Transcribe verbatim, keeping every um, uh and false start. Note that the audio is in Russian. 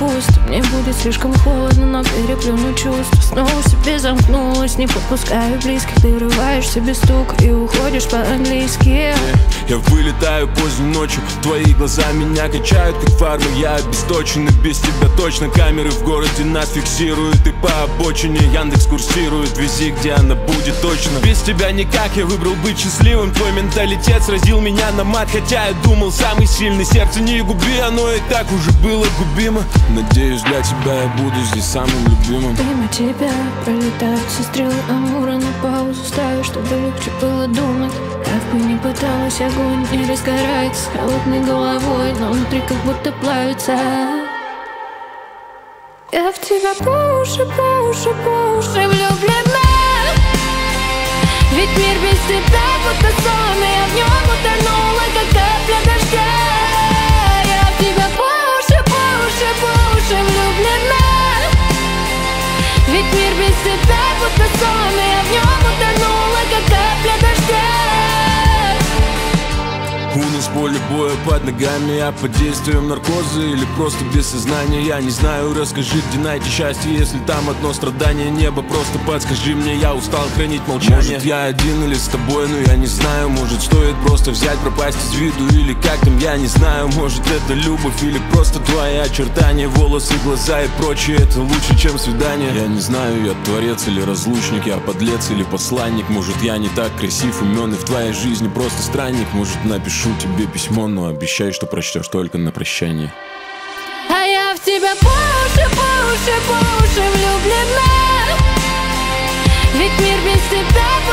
пусто. Мне будет слишком холодно, но переплюну чувства. Снова в себе замкнулась, не подпускаю близких. Ты врываешься без стука и уходишь по-английски. Я вылетаю поздней ночью, твои глаза меня качают как фармы. Я обесточен и без тебя точно. Камеры в городе нас фиксируют, и по обочине Яндекс курсирует. Вези, где она будет точно. Без тебя никак, я выбрал быть счастливым. Твой менталитет сразил меня на мат, хотя я думал самый сильный. Сердце не губи, оно и так уже было губимо. Надеюсь, для тебя я буду здесь самым любимым. Мимо тебя пролетают все стрелы Амура. На паузу ставишь, чтобы легче было думать. Как бы ни пыталась, огонь не разгорается. С холодной головой, но внутри как будто плавится. Я в тебя по уши, по уши, по уши влюблена. Ведь мир без тебя будто сон, и я в нем утонула, как капля дождя. Я в тебя по уши, по уши, по уши влюблена. Ведь мир без тебя будто сон, и я в нем утонула, как капля дождя. У нас поле боя под ногами, а под действием наркоза или просто без сознания. Я не знаю, расскажи, где найти счастье, если там одно страдание. Небо, просто подскажи мне, я устал хранить молчание. Может, я один или с тобой, но я не знаю. Может, стоит просто взять, пропасть из виду, или как там, я не знаю. Может, это любовь или просто твои очертания. Волосы, глаза и прочее, это лучше, чем свидание. Я не знаю, я творец или разлучник, я подлец или посланник. Может, я не так красив, умен, и в твоей жизни просто странник. Может, напишу тебе письмо, но обещай, что прочтешь только на прощание. А я в тебя по уши, по уши, по уши влюблена. Ведь мир без тебя